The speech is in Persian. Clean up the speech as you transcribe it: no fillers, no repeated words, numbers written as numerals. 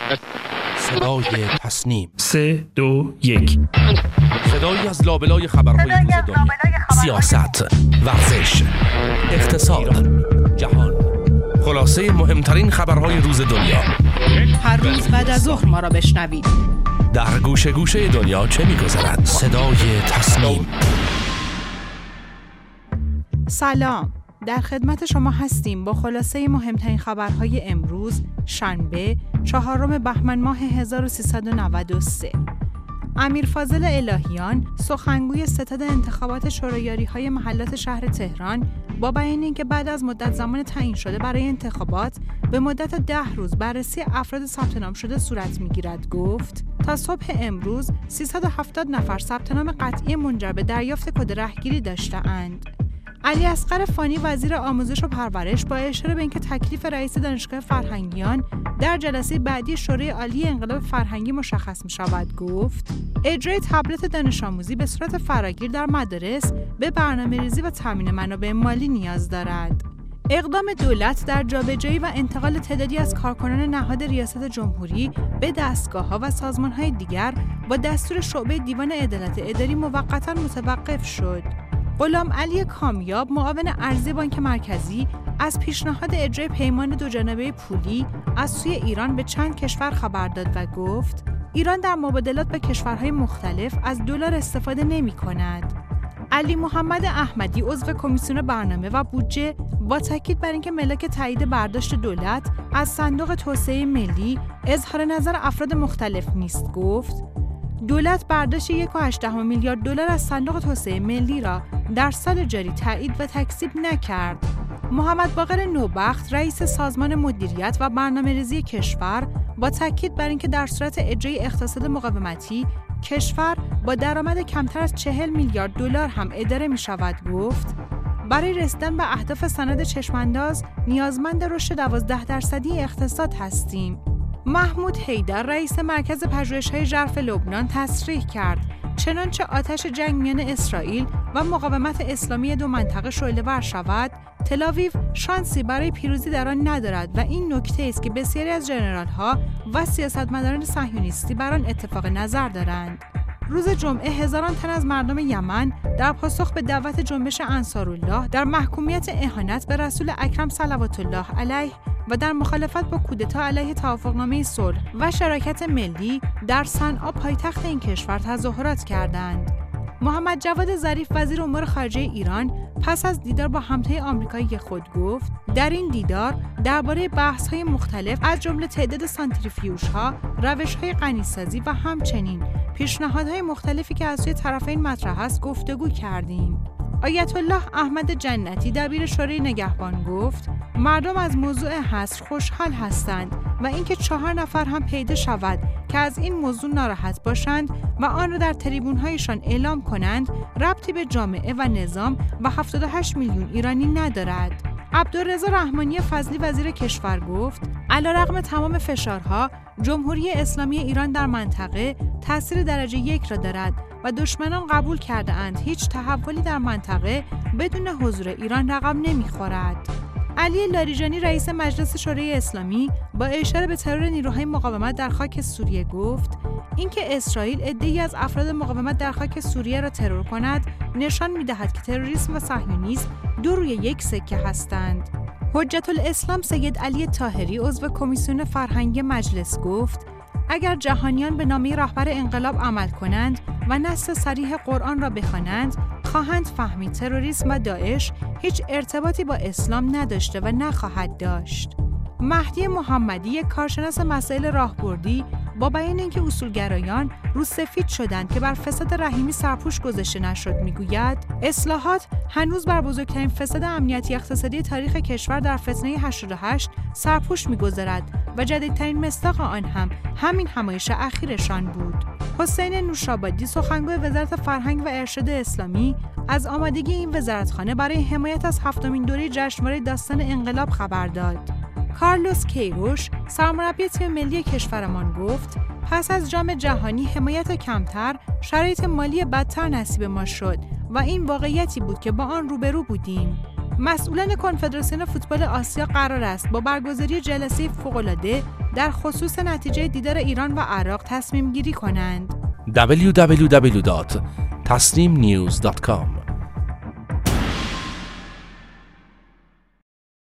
صدای تصنیم 3 2 1 صدایی از لابلای خبرهای روز دنیا، سیاست، ورزش، اقتصاد، جهان، خلاصه مهمترین خبرهای روز دنیا. هر روز بعد از ظهر ما را بشنوید. در گوشه گوشه دنیا چه می‌گذرد؟ صدای تصنیم. سلام، در خدمت شما هستیم با خلاصه مهمترین خبرهای امروز شنبه 4 بهمن ماه 1393. امیر فاضل الهیان، سخنگوی ستاد انتخابات شورایاری‌های محلات شهر تهران، با بیان اینکه بعد از مدت زمان تعیین شده برای انتخابات به مدت 10 روز بررسی افراد ثبت نام شده صورت می‌گیرد گفت تا صبح امروز 370 نفر ثبت نام قطعی منجر به دریافت کد رهگیری داشته‌اند. علی اصغر فانی وزیر آموزش و پرورش با اشاره به اینکه تکلیف رئیس دانشگاه فرهنگیان در جلسه بعدی شورای عالی انقلاب فرهنگی مشخص می شود گفت اجرای تبلت دانش آموزی به صورت فراگیر در مدارس به برنامه‌ریزی و تامین منابع مالی نیاز دارد. اقدام دولت در جابجایی و انتقال تعدادی از کارکنان نهاد ریاست جمهوری به دستگاه‌ها و سازمان‌های دیگر با دستور شعبه دیوان عدالت اداری موقتا متوقف شد. غلام علی کامیاب، معاون ارزی بانک مرکزی، از پیشنهاد اجرای پیمان دوجانبه پولی از سوی ایران به چند کشور خبر داد و گفت ایران در مبادلات با کشورهای مختلف از دلار استفاده نمی‌کند. علی محمد احمدی، عضو کمیسیون برنامه و بودجه، با تاکید بر اینکه ملاک تایید برداشت دولت از صندوق توسعه ملی اظهار نظر افراد مختلف نیست گفت دولت برداشت 1.8 میلیارد دلار از صندوق توسعه ملی را در سال جاری تایید و تکذیب نکرد. محمد باقر نوبخت، رئیس سازمان مدیریت و برنامه‌ریزی کشور، با تاکید بر اینکه در صورت اجرای اقتصاد مقاومتی کشور با درآمد کمتر از 40 میلیارد دلار هم اداره می‌شود گفت برای رسیدن به اهداف سند چشم‌انداز نیازمند رشد 12% اقتصاد هستیم. محمود حیدر، رئیس مرکز پژوهش‌های ژرف لبنان، تصریح کرد چنانچه آتش جنگ میان اسرائیل و مقاومت اسلامی دو منطقه شعله‌ور شود، تل‌آویو شانسی برای پیروزی در آن ندارد و این نکته است که بسیاری از ژنرال‌ها و سیاستمداران صهیونیستی بر آن اتفاق نظر دارند. روز جمعه هزاران تن از مردم یمن در پاسخ به دعوت جنبش انصارالله در محکومیت اهانت به رسول اکرم صلوات الله علیه و در مخالفت با کودتا علیه توافقنامه صلح و شراکت ملی در صنعا پایتخت این کشور تظاهرات کردند. محمد جواد ظریف، وزیر امور خارجه ایران، پس از دیدار با همتای آمریکایی خود گفت در این دیدار درباره بحث‌های مختلف از جمله تعداد سانتریفیوژها، روش‌های غنی‌سازی و همچنین پیشنهادهای مختلفی که از سوی طرفین مطرح است گفتگو کردیم. آیت الله احمد جنتی، دبیر شورای نگهبان گفت مردم از موضوع حصر خوشحال هستند و اینکه 4 نفر هم پیدا شود که از این موضوع ناراحت باشند و آن را در تریبون‌هایشان اعلام کنند ربطی به جامعه و نظام و 78 میلیون ایرانی ندارد. عبدالرضا رحمانی فضلی، وزیر کشور گفت علیرغم تمام فشارها جمهوری اسلامی ایران در منطقه تأثیر درجه 1 را دارد و دشمنان قبول کرده اند هیچ تحولی در منطقه بدون حضور ایران رقم نمیخورد. علی لاریجانی، رئیس مجلس شورای اسلامی، با اشاره به ترور نیروهای مقاومت در خاک سوریه گفت اینکه اسرائیل عده‌ای از افراد مقاومت در خاک سوریه را ترور کند نشان می‌دهد که تروریسم و صهیونیسم دو روی یک سکه هستند. حجت الاسلام سید علی طاهری، عضو کمیسیون فرهنگی مجلس گفت اگر جهانیان به نامه رهبر انقلاب عمل کنند و نص صریح قرآن را بخوانند خواهند فهمید تروریسم و داعش هیچ ارتباطی با اسلام نداشته و نخواهد داشت. مهدی محمدی، یک کارشناس مسائل راهبردی، با بیان اینکه اصولگرایان روسفید شدند که بر فساد رحیمی سرپوش گذاشته نشد میگوید اصلاحات هنوز بر بزرگترین فساد امنیتی اقتصادی تاریخ کشور در فتنه 88 سرپوش میگذارد و جدیدترین مصداق آن هم همین همایش اخیرشان بود. حسین نوشابادی، سخنگوی وزارت فرهنگ و ارشاد اسلامی، از آمادگی این وزارتخانه برای حمایت از 7مین دوره جشنواره داستان انقلاب خبر داد. کارلوس کیروش، سرمربی تیم ملی کشورمان گفت پس از جام جهانی حمایت کمتر، شرایط مالی بدتر نصیب ما شد و این واقعیتی بود که با آن روبرو بودیم. مسئولان کنفدراسیون فوتبال آسیا قرار است با برگزاری جلسه فوق‌العاده در خصوص نتیجه دیدار ایران و عراق تصمیم گیری کنند. www.tasneemnews.com